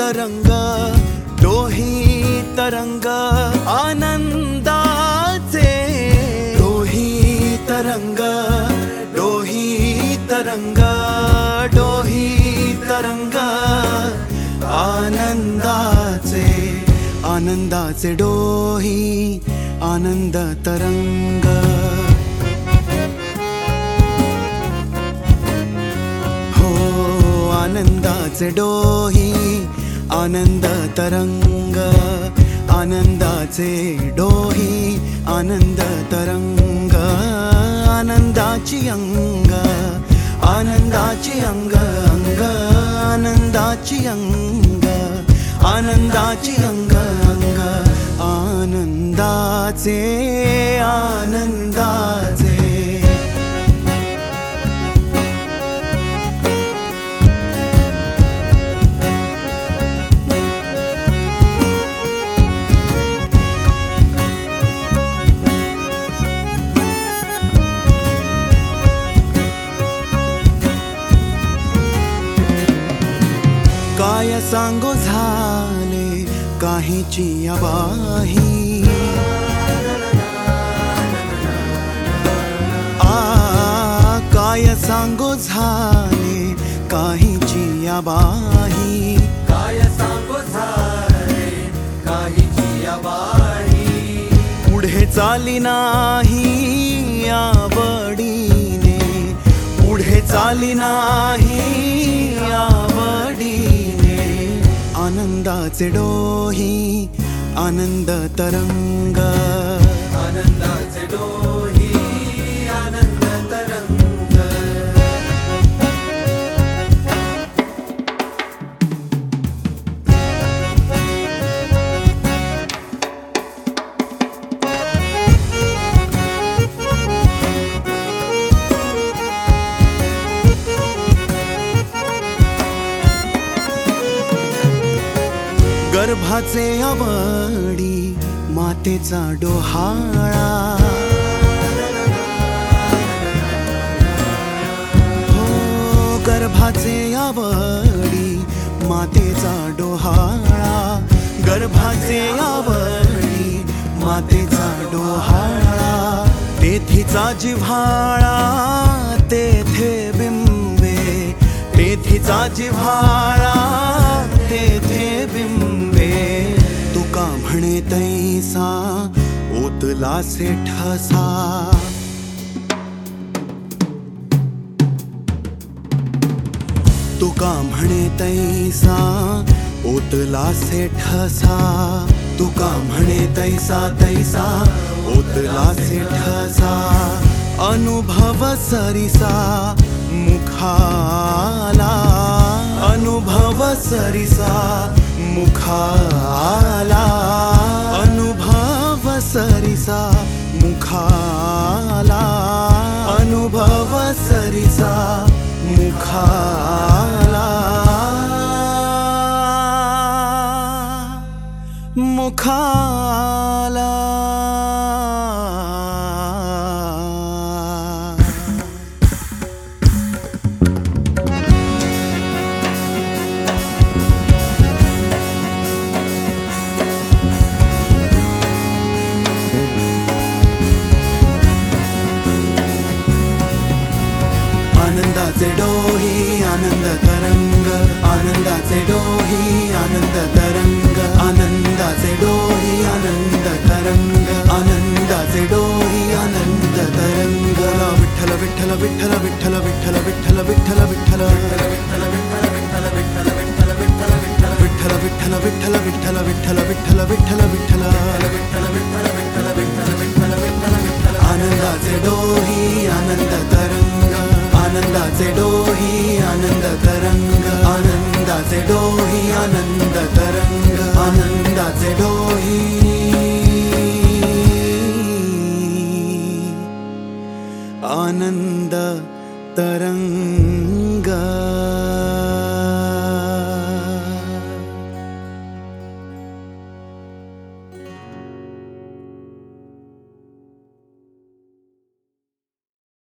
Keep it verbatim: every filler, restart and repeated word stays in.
तरंग डोही तरंग आनंदाचे डोही तरंग डोही तरंग डोही तरंग आनंदाचे आनंदाचे डोही आनंद तरंग हो आनंदाचे डोही आनंद तरंग आनंदाचे डोही आनंद तरंग आनंदाची अंग आनंदाची अंग अंग आनंदाची अंग आनंदाची अंग अंग आनंदाचे आनंदाचे काय सांगो झाले काहीची आबाही आ काय सांगो झाले काहीची आबाही काय सांगो झाले काहीची आबाही पुढे चाली नाही आवडीने पुढे चाली नाही आवडीने आनंदाचे डोही आनंद तरंग आनंदाचे डोही आनंद तरंग गर्भाचे आवडी मातेचा डोहाळा हो गर्भाचे आवडी मातेचा डोहाळा गर्भाचे आवडी मातेचा डोहाळा तेथीचा जिव्हाळा तेथे बिंबे तेथीचा जिव्हाळा तेथे बिंबे तुका म्हणे तैसा ओतला से ठसा तुका म्हणे तैसा ओतला से ठसा तुका म्हणे तैसा तैसा ओतला से ठसा अनुभव सरिसा मुखाला अनुभव सरिसा मुखाला अनुभव सरिसा मुखाला अनुभव सरिसा मुखाला मुखाला आनंदाचे डोही आनंद तरंग आनंदाचे डोही आनंद तरंग आनंदाचे डोही आनंद तरंग आनंदाचे डोही आनंद तरंग विठ्ठल विठ्ठल विठ्ठल विठ्ठल विठ्ठल विठ्ठल विठ्ठल विठ्ठल विठ्ठल विठ्ठल विठ्ठल विठ्ठल विठ्ठल विठ्ठल विठ्ठल विठ्ठल आनंदाचे डोही आनंद तरंग आनंदाचे डोही आनंद तरंग आनंदाचे डोही आनंद तरंग आनंदाचे डोही आनंद तरंग